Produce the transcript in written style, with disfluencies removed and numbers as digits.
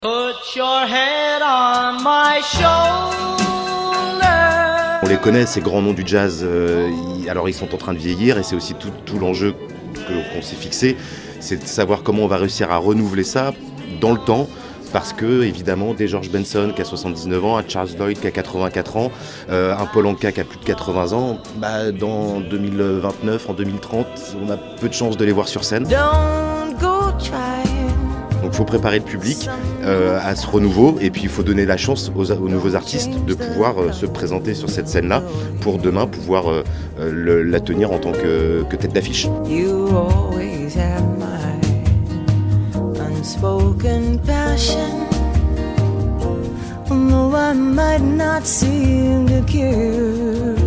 Put your head on my shoulder. On les connaît, ces grands noms du jazz, alors ils sont en train de vieillir et c'est aussi tout l'enjeu qu'on s'est fixé, c'est de savoir comment on va réussir à renouveler ça dans le temps. Parce que, évidemment, des George Benson qui a 79 ans, un Charles Lloyd qui a 84 ans, un Paul Anka qui a plus de 80 ans, dans 2029, en 2030, on a peu de chances de les voir sur scène. Donc il faut préparer le public à ce renouveau et puis il faut donner la chance aux nouveaux artistes de pouvoir se présenter sur cette scène-là pour demain pouvoir la tenir en tant que tête d'affiche. Unspoken passion, though I might not seem to care.